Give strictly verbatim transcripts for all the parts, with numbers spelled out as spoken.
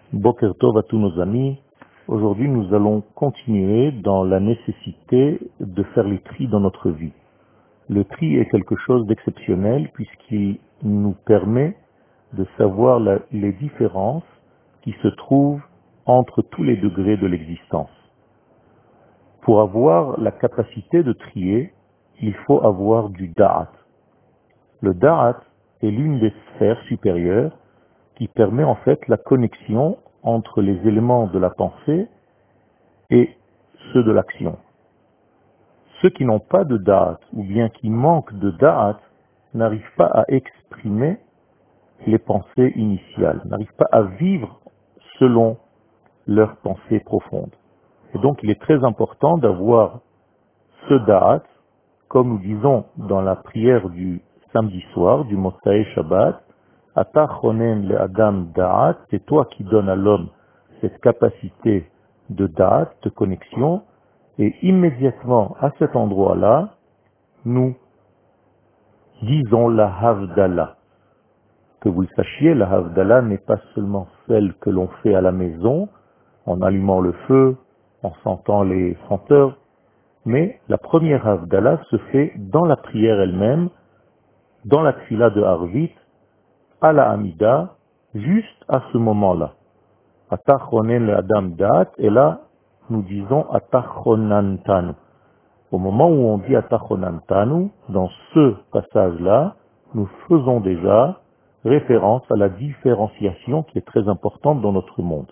Boker Tov à tous nos amis. Aujourd'hui, nous allons continuer dans la nécessité de faire le tri dans notre vie. Le tri est quelque chose d'exceptionnel puisqu'il nous permet de savoir la- les différences qui se trouvent entre tous les degrés de l'existence. Pour avoir la capacité de trier, il faut avoir du da'at. Le da'at est l'une des sphères supérieures qui permet en fait la connexion entre les éléments de la pensée et ceux de l'action. Ceux qui n'ont pas de da'at ou bien qui manquent de da'at n'arrivent pas à exprimer les pensées initiales, n'arrivent pas à vivre selon leurs pensées profondes. Et donc il est très important d'avoir ce da'at, comme nous disons dans la prière du samedi soir, du Motsai Shabbat, Ata chonen le Adam da'at, c'est toi qui donnes à l'homme cette capacité de da'at, de connexion, et immédiatement à cet endroit-là, nous disons la Havdalah. Que vous le sachiez, la Havdalah n'est pas seulement celle que l'on fait à la maison, en allumant le feu, en sentant les senteurs, mais la première Havdalah se fait dans la prière elle-même, dans la Tfila de Harvit, à la Hamida, juste à ce moment-là. Atachonen le Adam Da'at, et là, nous disons Atachonantanu. Au moment où on dit Atachonantanu, dans ce passage-là, nous faisons déjà référence à la différenciation qui est très importante dans notre monde.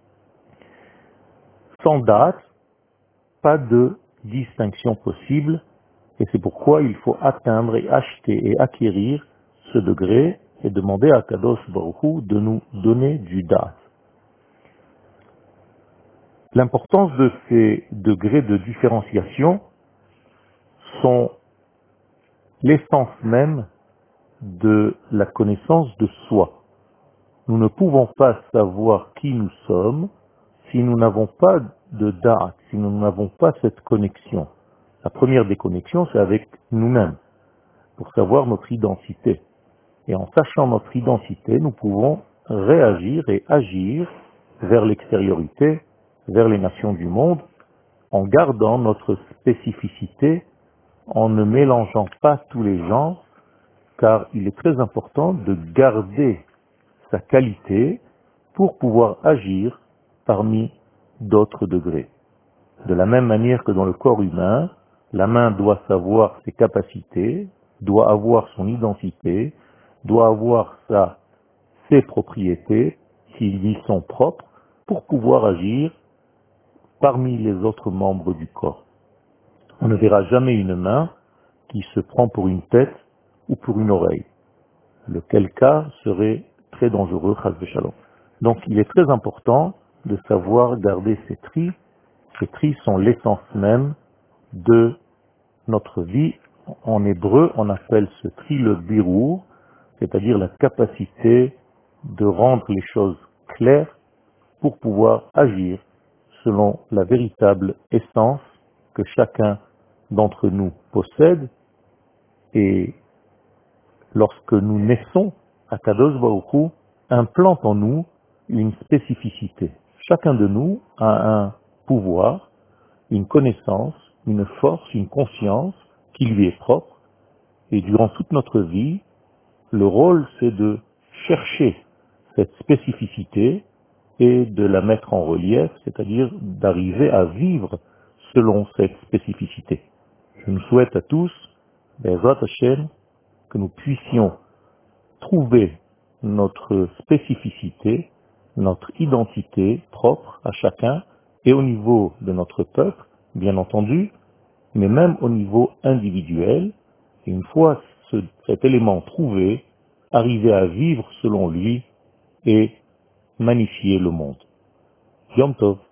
Sans date, pas de distinction possible, et c'est pourquoi il faut atteindre et acheter et acquérir ce degré et demander à Kadosh Baruch Hu de nous donner du date. L'importance de ces degrés de différenciation sont l'essence même de la connaissance de soi. Nous ne pouvons pas savoir qui nous sommes si nous n'avons pas de da'at, si nous n'avons pas cette connexion. La première des connexions, c'est avec nous-mêmes, pour savoir notre identité. Et en sachant notre identité, nous pouvons réagir et agir vers l'extériorité, vers les nations du monde, en gardant notre spécificité, en ne mélangeant pas tous les genres, car il est très important de garder sa qualité pour pouvoir agir parmi d'autres degrés. De la même manière que dans le corps humain, la main doit savoir ses capacités, doit avoir son identité, doit avoir sa, ses propriétés qui lui sont propres pour pouvoir agir parmi les autres membres du corps. On ne verra jamais une main qui se prend pour une tête ou pour une oreille, lequel cas serait très dangereux, chas v'shalom. Donc il est très important de savoir garder ces tris. Ces tris sont l'essence même de notre vie. En hébreu, on appelle ce tri le birour, c'est-à-dire la capacité de rendre les choses claires pour pouvoir agir selon la véritable essence que chacun d'entre nous possède. Et lorsque nous naissons, Akadosh Baruch Hu implante en nous une spécificité. Chacun de nous a un pouvoir, une connaissance, une force, une conscience qui lui est propre. Et durant toute notre vie, le rôle, c'est de chercher cette spécificité et de la mettre en relief, c'est-à-dire d'arriver à vivre selon cette spécificité. Je nous souhaite à tous, Be'ezrat Hashem, que nous puissions trouver notre spécificité, notre identité propre à chacun, et au niveau de notre peuple, bien entendu, mais même au niveau individuel. Et une fois ce, cet élément trouvé, arriver à vivre selon lui et magnifier le monde. Yom Tov.